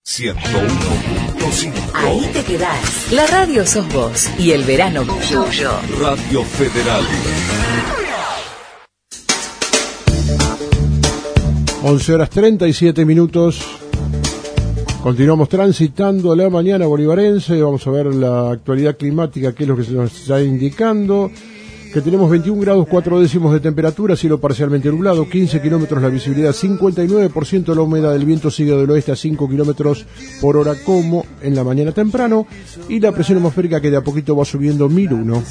101.5. Ahí te quedás. La radio sos vos y el verano tuyo. Radio Federal. 11:37. Continuamos transitando la mañana bolivarense. Vamos a ver la actualidad climática, que es lo que se nos está indicando. Que tenemos 21 grados 4 décimos de temperatura, cielo parcialmente nublado, 15 kilómetros la visibilidad, 59% la humedad, del viento sigue del oeste a 5 kilómetros por hora como en la mañana temprano, y la presión atmosférica que de a poquito va subiendo 1001.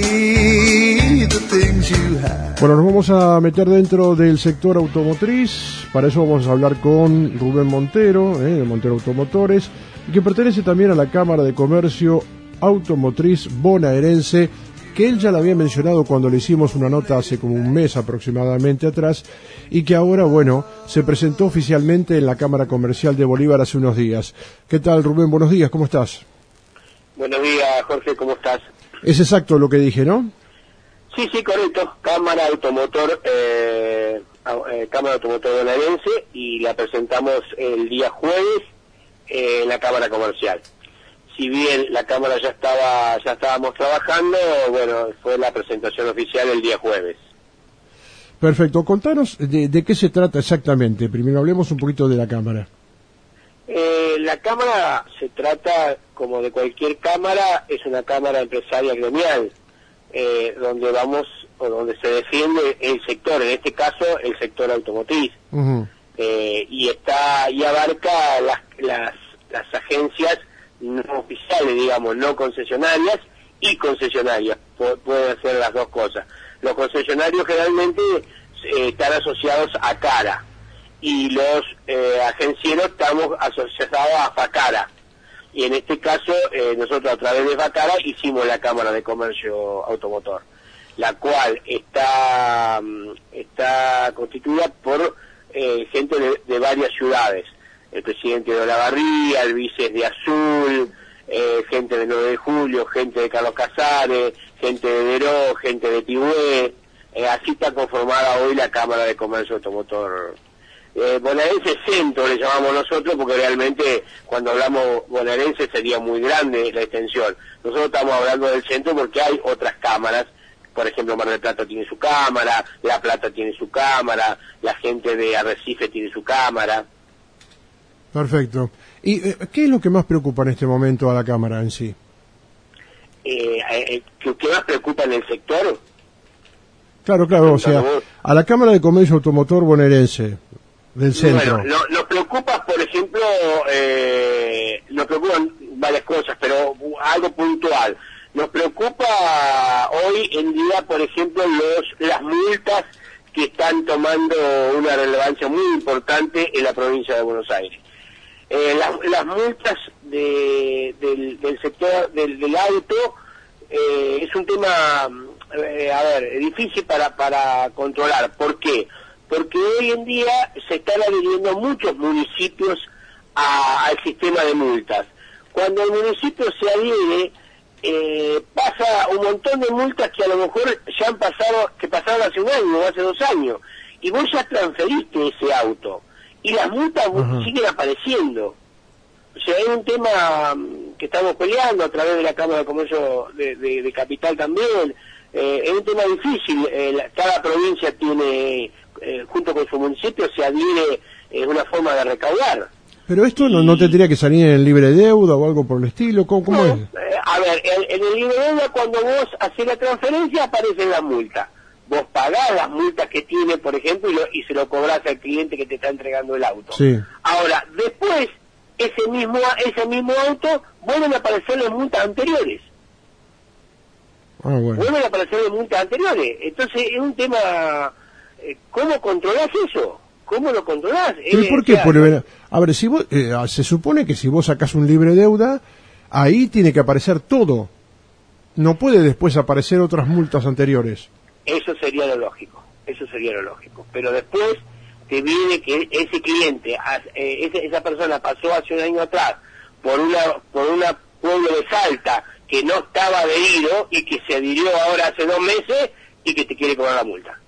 Bueno, nos vamos a meter dentro del sector automotriz. Para eso vamos a hablar con Rubén Montero, de Montero Automotores, y que pertenece también a la Cámara de Comercio Automotriz Bonaerense, que él ya lo había mencionado cuando le hicimos una nota hace como un mes aproximadamente atrás, y que ahora, bueno, se presentó oficialmente en la Cámara Comercial de Bolívar hace unos días. ¿Qué tal, Rubén? Buenos días, ¿cómo estás? Buenos días, Jorge, ¿cómo estás? Es exacto lo que dije, ¿no? Sí, correcto. Cámara Automotor Bonaerense, y la presentamos el día jueves en la Cámara Comercial. Si bien la Cámara ya estábamos trabajando, bueno, fue la presentación oficial el día jueves. Perfecto. Contanos de qué se trata exactamente. Primero hablemos un poquito de la Cámara. La Cámara se trata, como de cualquier Cámara, es una Cámara empresaria gremial, donde se defiende el sector, en este caso el sector automotriz. Uh-huh. Y abarca las agencias no oficiales, digamos, no concesionarias y concesionarias, pueden ser las dos cosas. Los concesionarios generalmente están asociados a CARA, y los agencieros estamos asociados a FACARA, y en este caso nosotros a través de FACARA hicimos la Cámara de Comercio Automotor, la cual está constituida por gente de varias ciudades. El presidente de Olavarría, el vice de Azul, gente de 9 de Julio, gente de Carlos Casares, gente de Deró, gente de Tibúe. Así está conformada hoy la Cámara de Comercio Automotor. Bonaerense Centro le llamamos nosotros, porque realmente cuando hablamos bonaerense sería muy grande la extensión. Nosotros estamos hablando del centro porque hay otras cámaras. Por ejemplo, Mar del Plata tiene su cámara, La Plata tiene su cámara, la gente de Arrecife tiene su cámara. Perfecto. ¿Y qué es lo que más preocupa en este momento a la Cámara en sí? ¿Qué más preocupa en el sector? Claro, o sea, a la Cámara de Comercio Automotor Bonaerense del centro. Bueno, nos preocupa, por ejemplo, nos preocupan varias cosas, pero algo puntual. Nos preocupa hoy en día, por ejemplo, las multas que están tomando una relevancia muy importante en la provincia de Buenos Aires. Las multas del sector del auto es un tema difícil para controlar. ¿Por qué? Porque hoy en día se están adhiriendo muchos municipios al sistema de multas. Cuando el municipio se adhiere, pasa un montón de multas que a lo mejor ya pasaron hace un año o hace 2 años, y vos ya transferiste ese auto, y las multas siguen apareciendo. O sea, es un tema que estamos peleando a través de la Cámara de Comercio de Capital también. Es un tema difícil. Cada provincia tiene, junto con su municipio, se adhiere una forma de recaudar. Pero esto no tendría que salir en el libre deuda o algo por el estilo. ¿Cómo es? En el libre deuda, cuando vos haces la transferencia, aparece la multa. Vos pagás las multas que tiene, por ejemplo, y se lo cobrás al cliente que te está entregando el auto. Sí. Ahora, después, ese mismo auto, vuelven a aparecer las multas anteriores. Bueno. Vuelven a aparecer las multas anteriores. Entonces, es un tema... ¿Cómo controlás eso? ¿Cómo lo controlás? ¿Por qué? A ver, si vos, se supone que si vos sacás un libre deuda, ahí tiene que aparecer todo. No puede después aparecer otras multas anteriores. Eso sería lo lógico. Pero después te viene que ese cliente, esa persona pasó hace un año atrás por una pueblo de Salta que no estaba adherido y que se adhirió ahora hace 2 meses y que te quiere cobrar la multa.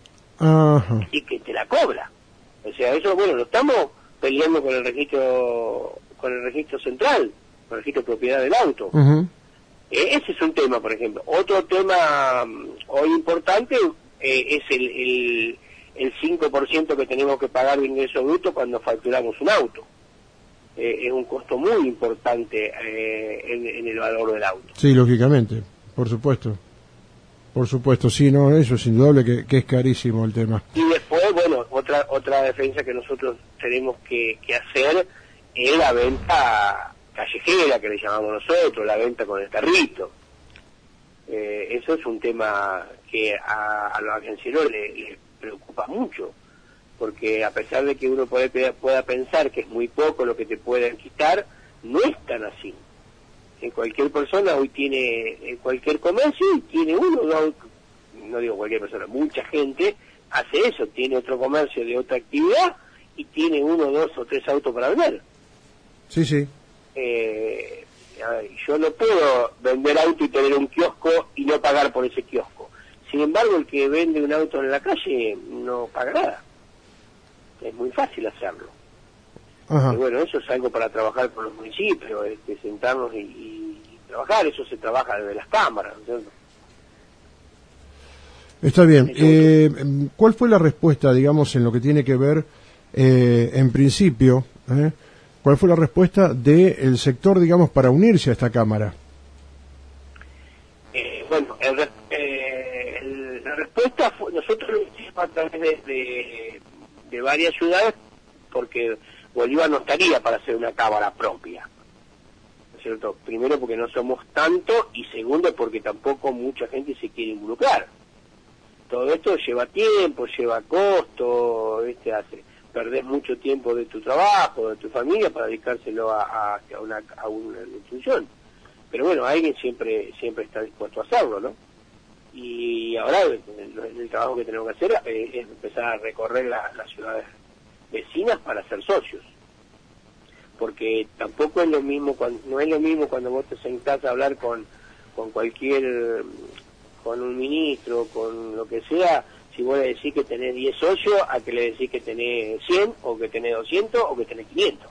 Ajá. Y que te la cobra. O sea, eso, bueno, lo estamos peleando con el registro con el registro central, con el registro de propiedad del auto. Ese es un tema, por ejemplo. Otro tema hoy importante es el 5% que tenemos que pagar de ingreso bruto cuando facturamos un auto. Es un costo muy importante en el valor del auto. Sí, lógicamente, por supuesto. Por supuesto, sí, no, eso es indudable que es carísimo el tema. Y después, bueno, otra defensa que nosotros tenemos que hacer es la venta callejera, que le llamamos nosotros, la venta con el carrito. Eso es un tema que a los agencieros les preocupa mucho, porque a pesar de que uno pueda pensar que es muy poco lo que te pueden quitar, no es tan así. En cualquier persona hoy tiene, en cualquier comercio, y tiene uno, no digo cualquier persona, mucha gente hace eso, tiene otro comercio de otra actividad y tiene 1, 2 o 3 autos para vender. Sí, sí. Yo no puedo vender auto y tener un kiosco y no pagar por ese kiosco. Sin embargo, el que vende un auto en la calle no paga nada. Es muy fácil hacerlo. Ajá. Y bueno, eso es algo para trabajar con los municipios, sentarnos y trabajar. Eso se trabaja desde las cámaras, ¿no es cierto? Está bien. ¿Cuál fue la respuesta, digamos, en lo que tiene que ver, en principio, cuál fue la respuesta del sector, digamos, para unirse a esta cámara? Bueno, la respuesta fue, nosotros lo hicimos a través de varias ciudades, porque Bolívar no estaría para hacer una cámara propia, ¿no es cierto? Primero porque no somos tanto, y segundo porque tampoco mucha gente se quiere involucrar. Todo esto lleva tiempo, lleva costo, perdés mucho tiempo de tu trabajo, de tu familia, para dedicárselo a una institución. Pero bueno, alguien siempre está dispuesto a hacerlo, ¿no? Y ahora el trabajo que tenemos que hacer es empezar a recorrer las ciudades vecinas para ser socios. Porque tampoco es lo mismo, no es lo mismo cuando vos te sentás a hablar con un ministro, con lo que sea, si vos le decís que tenés 10 socios, a que le decís que tenés 100, o que tenés 200, o que tenés 500.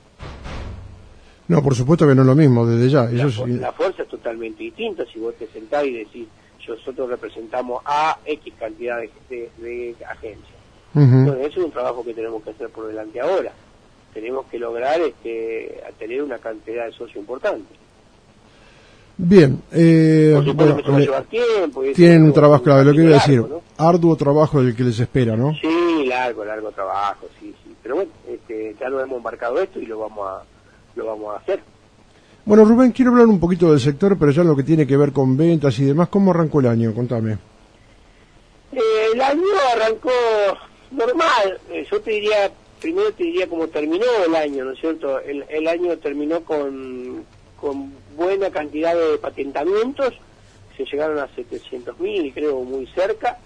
No, por supuesto que no es lo mismo, desde ya. La fuerza es totalmente distinta. Si vos te sentás y decís, nosotros representamos a X cantidad de agencias. Bueno, eso es un trabajo que tenemos que hacer por delante ahora. Tenemos que lograr a tener una cantidad de socios importante. Bien, por supuesto, bueno, que eso va a llevar tiempo. Tienen un trabajo, claro, lo que iba a decir, ¿no? Arduo trabajo el que les espera, ¿no? Sí, largo trabajo, sí. Pero bueno, ya nos hemos embarcado esto y lo vamos a hacer. Bueno, Rubén, quiero hablar un poquito del sector, pero ya en lo que tiene que ver con ventas y demás. ¿Cómo arrancó el año? Contame. El año arrancó normal. Yo primero te diría cómo terminó el año, ¿no es cierto? El año terminó con buena cantidad de patentamientos. Se llegaron a 700.000, creo, muy cerca.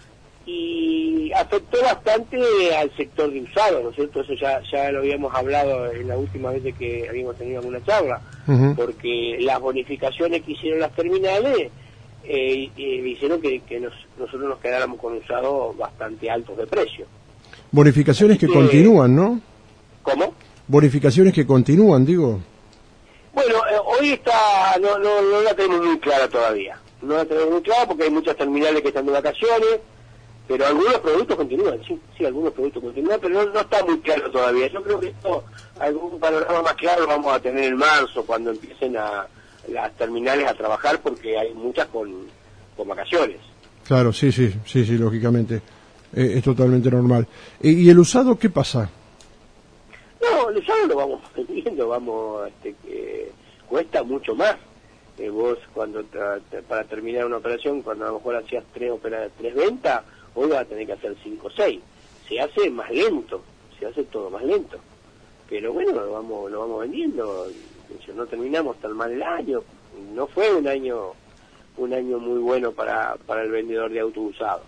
Y afectó bastante al sector de usados, ¿no es cierto? Eso ya lo habíamos hablado en la última vez que habíamos tenido alguna charla, porque las bonificaciones que hicieron las terminales hicieron que nosotros nos quedáramos con usados bastante altos de precio. Bonificaciones que continúan, ¿no? ¿Cómo? Bonificaciones que continúan, digo. Bueno, hoy no la tenemos muy clara todavía. No la tenemos muy clara porque hay muchas terminales que están de vacaciones. Pero algunos productos continúan, sí, algunos productos continúan, pero no está muy claro todavía. Yo creo que algún panorama más claro lo vamos a tener en marzo, cuando empiecen las terminales a trabajar, porque hay muchas con vacaciones. Claro, sí, lógicamente. Es totalmente normal. ¿Y el usado qué pasa? No, el usado lo vamos vendiendo, cuesta mucho más. Vos cuando para terminar una operación, cuando a lo mejor hacías 3 ventas, hoy vas a tener que hacer 5 o 6. Se hace más lento, se hace todo más lento. Pero bueno, lo vamos vendiendo. No terminamos tan mal el año. No fue un año muy bueno para el vendedor de auto usado.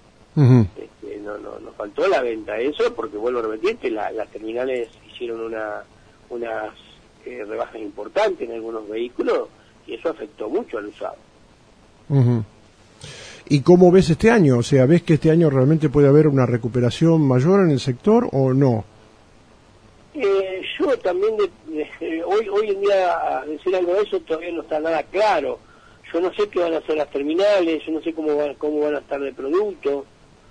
Nos faltó la venta. Eso porque, vuelvo a repetirte, las terminales hicieron unas rebajas importantes en algunos vehículos, y eso afectó mucho al usado. ¿Y cómo ves este año? O sea, ¿ves que este año realmente puede haber una recuperación mayor en el sector o no? Yo también, hoy en día decir algo de eso todavía no está nada claro. Yo no sé qué van a hacer las terminales, yo no sé cómo van a estar de producto.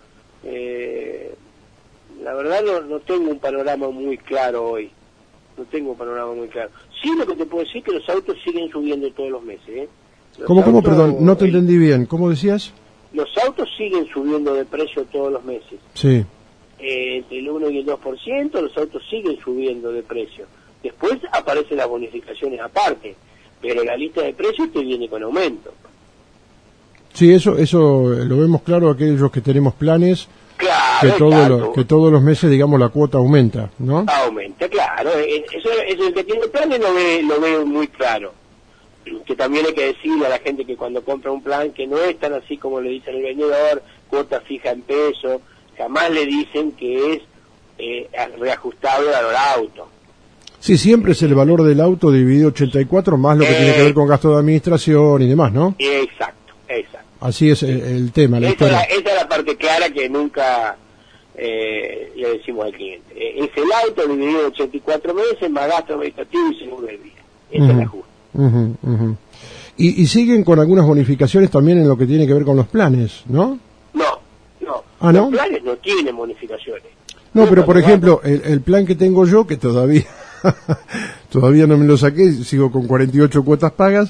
La verdad no tengo un panorama muy claro hoy. No tengo un panorama muy claro. Sí, lo que te puedo decir es que los autos siguen subiendo todos los meses, ¿eh? ¿Cómo? Perdón, no te entendí bien. ¿Cómo decías? Los autos siguen subiendo de precio todos los meses. Sí. Entre el 1 y el 2%, los autos siguen subiendo de precio. Después aparecen las bonificaciones aparte, pero la lista de precios te viene con aumento. Sí, eso lo vemos claro aquellos que tenemos planes, Claro, que todos los meses, digamos, la cuota aumenta, ¿no? Aumenta, claro. Eso el que tiene planes lo ve muy claro. Que también hay que decirle a la gente que cuando compra un plan que no es tan así como le dicen el vendedor, cuota fija en peso, jamás le dicen que es reajustable al auto. Sí, siempre es el valor del auto dividido 84 más lo que tiene que ver con gasto de administración y demás, ¿no? Exacto. Así es el tema, la historia. Esa es la parte clara que nunca le decimos al cliente. Es el auto dividido en 84 meses más gasto administrativo y seguro de vida. Esa es la justa. Y siguen con algunas bonificaciones también en lo que tiene que ver con los planes, ¿no? No. ¿Ah, no? Los planes no tienen bonificaciones. No, pero por ejemplo, el plan que tengo yo, que todavía no me lo saqué, sigo con 48 cuotas pagas,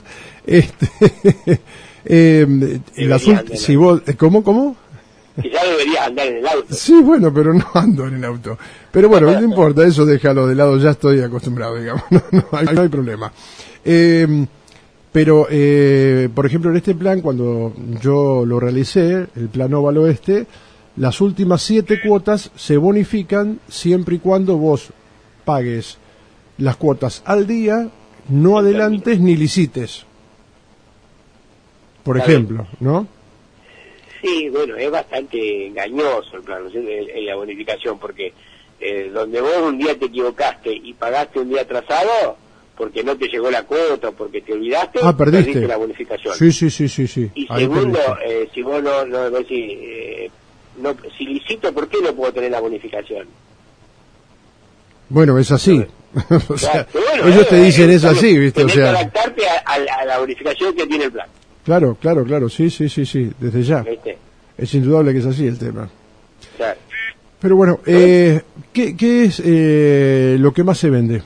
si vos, ¿cómo? Que ya deberías andar en el auto. Sí, bueno, pero no ando en el auto. Pero bueno, no importa, eso déjalo de lado, ya estoy acostumbrado, digamos, no hay problema. Pero, por ejemplo, en este plan, cuando yo lo realicé, el plan Óvalo Oeste, las últimas 7 cuotas se bonifican siempre y cuando vos pagues las cuotas al día, no adelantes ni licites. Por ejemplo, ¿no? Sí, bueno, es bastante engañoso el plan, la bonificación, porque donde vos un día te equivocaste y pagaste un día atrasado, porque no te llegó la cuota, porque te olvidaste, perdiste la bonificación. Sí. Y segundo, si vos si licito, ¿por qué no puedo tener la bonificación? Bueno, es así. O sea, ellos te dicen es así, ¿viste? Tenés que adaptarte a la bonificación que tiene el plan. Claro, sí, desde ya. ¿Viste? Es indudable que es así el tema. Claro. Pero bueno, ¿qué es lo que más se vende?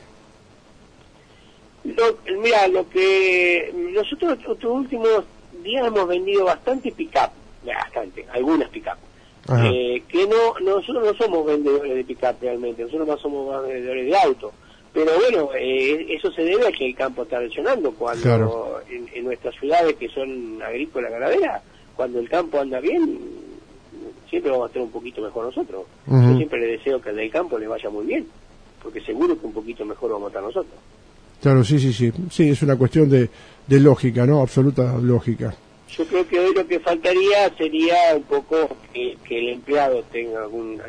Mira, lo que nosotros estos últimos días hemos vendido bastante pick-up, algunas pick-up. Que nosotros no somos vendedores de pick-up realmente, nosotros más somos vendedores de auto. Pero bueno, eso se debe a que el campo está lesionando cuando claro. en nuestras ciudades que son agrícolas ganaderas, cuando el campo anda bien, siempre vamos a estar un poquito mejor nosotros. Yo siempre le deseo que al del campo le vaya muy bien, porque seguro que un poquito mejor vamos a estar nosotros. Claro, sí, es una cuestión de lógica, ¿no? Absoluta lógica. Yo creo que hoy lo que faltaría sería un poco que el empleado tenga un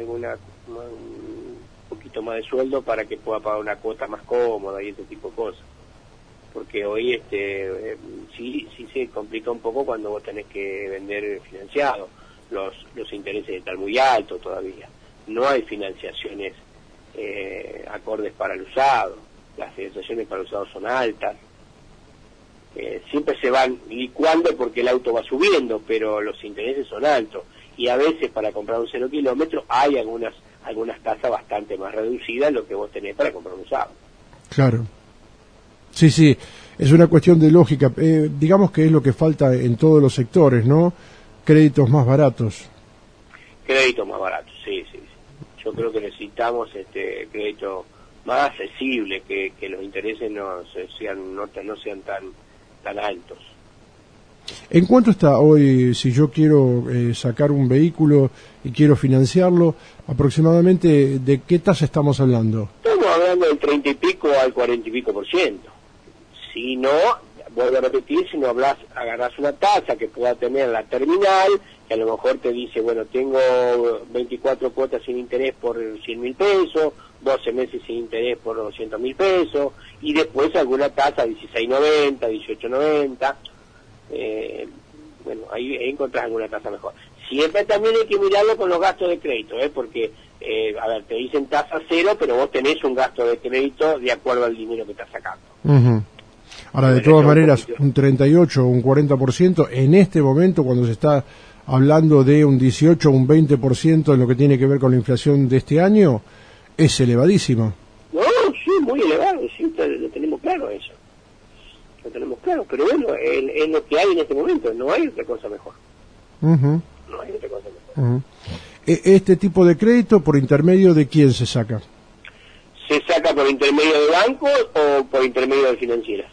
poquito más de sueldo para que pueda pagar una cuota más cómoda y ese tipo de cosas. Porque hoy sí se complica un poco cuando vos tenés que vender financiado. Los intereses están muy altos todavía. No hay financiaciones acordes para el usado. Las financiaciones para el usado son altas. Siempre se van licuando porque el auto va subiendo, pero los intereses son altos. Y a veces para comprar un 0 kilómetro hay algunas tasas bastante más reducidas de lo que vos tenés para comprar un usado. Claro. Sí, es una cuestión de lógica. Digamos que es lo que falta en todos los sectores, ¿no? Créditos más baratos. Créditos más baratos, sí. Yo creo que necesitamos crédito más accesible, que los intereses no sean tan altos. ¿En cuánto está hoy, si yo quiero sacar un vehículo y quiero financiarlo, aproximadamente de qué tasa estamos hablando? Estamos hablando del 30 y pico al 40 y pico %. Si no, vuelvo a repetir, si no agarrás una tasa que pueda tener la terminal, que a lo mejor te dice, bueno, tengo 24 cuotas sin interés por 100.000 pesos, 12 meses sin interés por 200.000 pesos, y después alguna tasa 16.90, 18.90, bueno, ahí encontrás alguna tasa mejor. Siempre también hay que mirarlo con los gastos de crédito, porque, a ver, te dicen tasa cero, pero vos tenés un gasto de crédito de acuerdo al dinero que estás sacando. Uh-huh. Ahora, de todas maneras, un 38 o un 40% en este momento, cuando se está hablando de un 18 o un 20% en lo que tiene que ver con la inflación de este año, es elevadísimo. No, sí, muy elevado, sí, lo tenemos claro eso. Lo tenemos claro, pero bueno, es lo que hay en este momento, no hay otra cosa mejor. Uh-huh. No hay otra cosa mejor. Uh-huh. ¿Este tipo de crédito por intermedio de quién se saca? ¿Se saca por intermedio de bancos o por intermedio de financieras?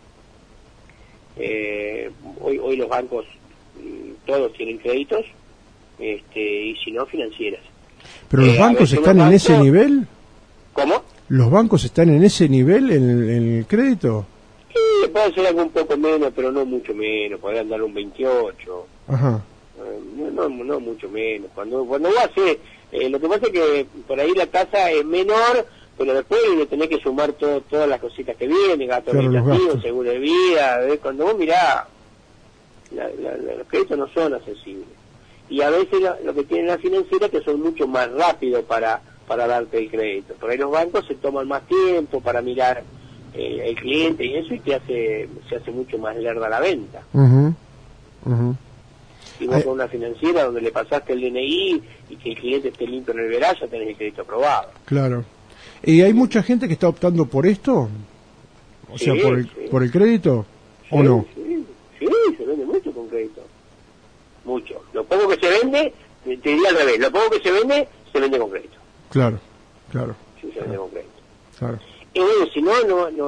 Hoy los bancos todos tienen créditos, y si no, financieras. ¿Pero los bancos están en ese nivel? ¿Cómo? ¿Los bancos están en ese nivel en el crédito? Sí, puede ser algo un poco menos, pero no mucho menos, podrían dar un 28. Ajá. No mucho menos. Cuando vos haces, lo que pasa es que por ahí la tasa es menor, pero después le tenés que sumar todas las cositas que vienen, gastos administrativos, seguro de vida. Cuando vos mirás, los créditos no son accesibles. Y a veces lo que tienen las financieras que son mucho más rápidos para darte el crédito. Por ahí los bancos se toman más tiempo para mirar el cliente y eso, y se hace mucho más lerda la venta. Uh-huh. Uh-huh. Si vos con una financiera donde le pasaste el DNI y que el cliente esté limpio en el verano, ya tenés el crédito aprobado. Claro. ¿Y hay mucha gente que está optando por esto? O sea, por el crédito, ¿o no? Sí, se vende mucho con crédito. Mucho. Lo poco que se vende, te diría al revés, lo poco que se vende con crédito. Claro. Sí, se vende con crédito. Claro. Y bueno, si no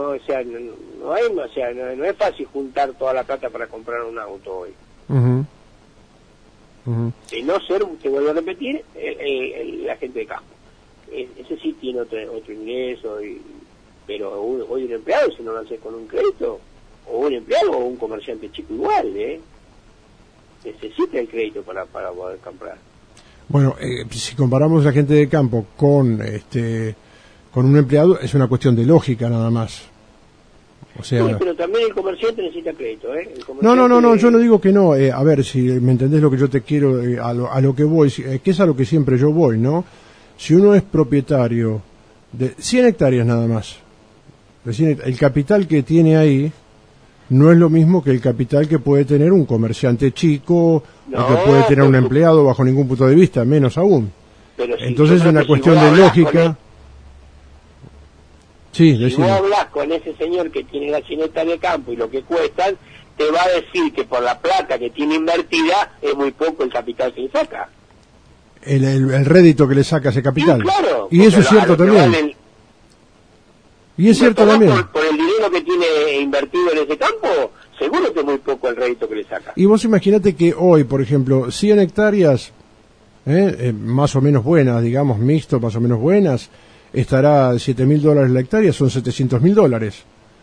es fácil juntar toda la plata para comprar un auto hoy. Uh-huh. Uh-huh. De no ser, te vuelvo a repetir, la gente de campo. Ese sí tiene otro ingreso, pero hoy un empleado, si no lo hace con un crédito, o un empleado o un comerciante chico igual, necesita el crédito para poder comprar. Bueno, si comparamos a la gente de campo con un empleado, es una cuestión de lógica nada más. O sea, sí, pero también el comerciante necesita crédito, No, yo no digo que no. A ver, si me entendés lo que yo te quiero, a lo que voy, que es a lo que siempre yo voy, ¿no? Si uno es propietario de 100 hectáreas nada más, el capital que tiene ahí no es lo mismo que el capital que puede tener un comerciante chico, o que puede tener un empleado bajo ningún punto de vista, menos aún. Pero entonces es una cuestión de lógica. Sí, si vos hablas con ese señor que tiene la 100 hectáreas de campo y lo que cuestan, te va a decir que por la plata que tiene invertida es muy poco el capital que le saca. El rédito que le saca ese capital. Sí, claro. Y eso es cierto también. Y es cierto también. Por el dinero que tiene invertido en ese campo, seguro que es muy poco el rédito que le saca. Y vos imaginate que hoy, por ejemplo, 100 hectáreas, más o menos buenas, digamos, mixto, más o menos buenas, estará $7.000 la hectárea, son $700.000.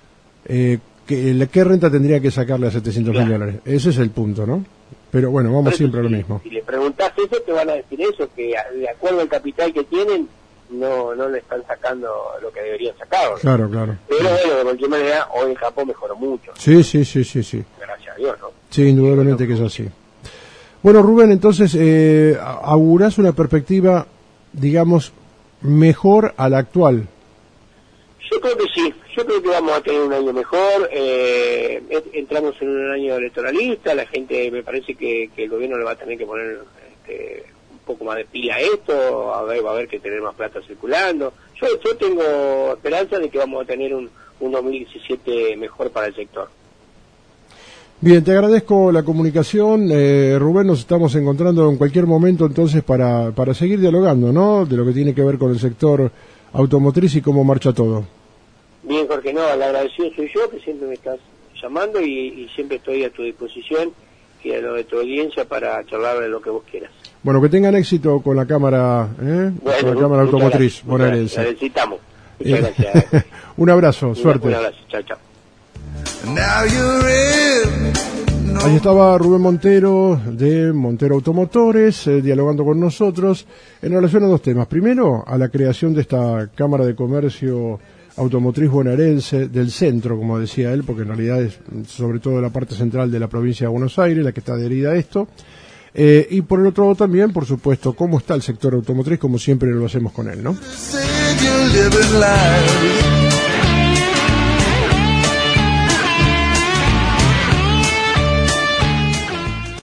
¿Qué renta tendría que sacarle a $700.000? Ese es el punto, ¿no? Pero bueno, vamos siempre a lo mismo. Si le preguntás eso, te van a decir eso, que de acuerdo al capital que tienen, no le están sacando lo que deberían sacar. Claro. Pero bueno, de cualquier manera, hoy el campo mejoró mucho. Sí. Gracias a Dios, ¿no? Sí, indudablemente que es así. Bueno, Rubén, entonces, augurás una perspectiva, digamos, mejor a la actual. Yo creo que sí, yo creo que vamos a tener un año mejor, entramos en un año electoralista, la gente, me parece que el gobierno le va a tener que poner un poco más de pila a esto, va a haber que tener más plata circulando. Yo tengo esperanza de que vamos a tener un 2017 mejor para el sector. Bien, te agradezco la comunicación, Rubén, nos estamos encontrando en cualquier momento entonces para seguir dialogando, ¿no? De lo que tiene que ver con el sector automotriz y cómo marcha todo. Bien, Jorge, no, el agradecido soy yo, que siempre me estás llamando y siempre estoy a tu disposición y a lo de tu audiencia para charlar de lo que vos quieras. Bueno, que tengan éxito con la cámara, con la cámara automotriz bonaerense. La necesitamos. Muchas gracias. Un abrazo, suerte. Un abrazo, chao. Ahí estaba Rubén Montero de Montero Automotores dialogando con nosotros en relación a dos temas. Primero, a la creación de esta Cámara de Comercio Automotriz bonaerense del centro, como decía él, porque en realidad es sobre todo la parte central de la provincia de Buenos Aires la que está adherida a esto. Y por el otro lado también, por supuesto, cómo está el sector automotriz, como siempre lo hacemos con él, ¿no?